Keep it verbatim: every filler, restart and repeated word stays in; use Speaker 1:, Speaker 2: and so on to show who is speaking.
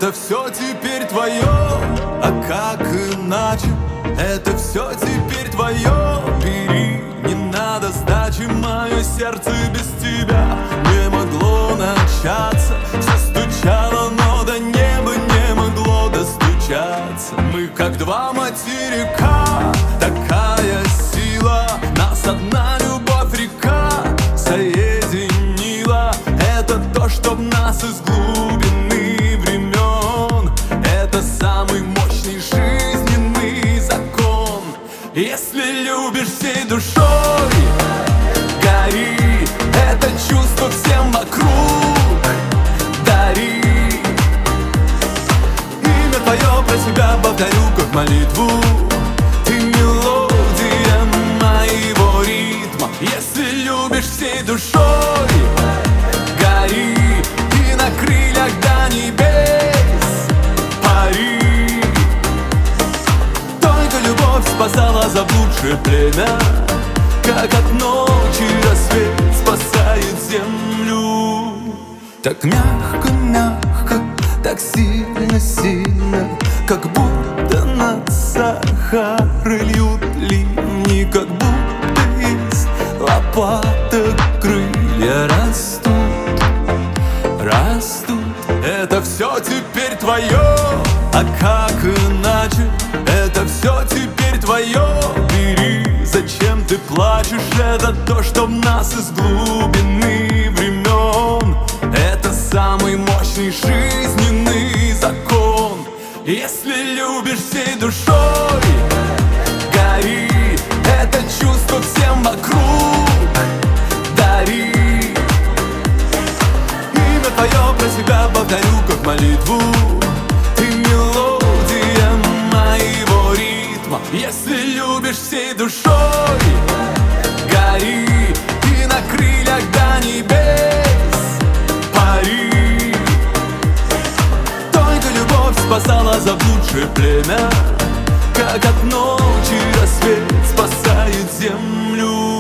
Speaker 1: это все теперь твое. А как иначе? Это все теперь твое. Бери, не надо сдачи, мое сердце без тебя не могло начаться. Все стучало, но до неба не могло достучаться. Мы как два материка, такая сила, нас одна любовь река соединила. Это то, что в нас из глубины времен. Это самый мощный жизненный закон. Если любишь всей душой, гори, это чувство всем вокруг дари. Имя твое про себя повторю как молитву. Ты мелодия моего ритма. Если любишь всей душой, гори, и на крыльях до небес пари. Только любовь спасала заблудшее племя, как от ночи рассвет спасает землю. Так мягко, мягко, так сильно, сильно, как будто на Сахары льют ливни, как будто из лопаток крылья растут, растут. Это все теперь твое, а как иначе? Это все теперь твое. Бери, зачем ты плачешь? Это то, что в нас из глубины времен. Это самый мощный жизненный закон. Если любишь всей душой, гори, это чувство всем вокруг дари. Имя твое про себя повторю как молитву. Ты мелодия моего ритма. Если любишь всей душой, гори, и на крыльях до небес пари. Только любовь спасала заблудшее племя, как от ночи рассвет спасает землю.